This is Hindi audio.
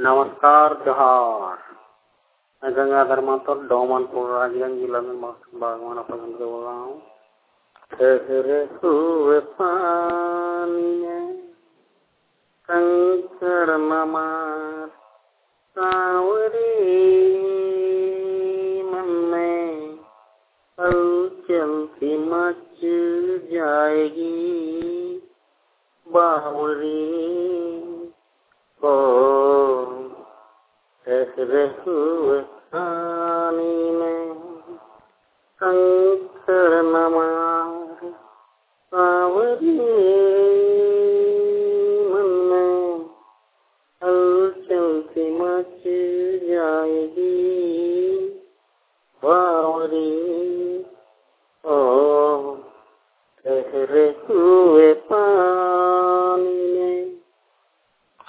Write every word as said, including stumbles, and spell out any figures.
नमस्कार जोहार। मैं गंगाधर माथुर डोमनपुर राजगंज जिला में बागवाना पसंद से बोल रहा हूँ। ठहरे हुए पानी में कंकड़ न मार, सांवरी मन में हलचल सी मच जाएगी बावरी को। ठहरे हुए पानी में कंकड़ न मार, सांवरी मन में हलचल सी मच जाएगी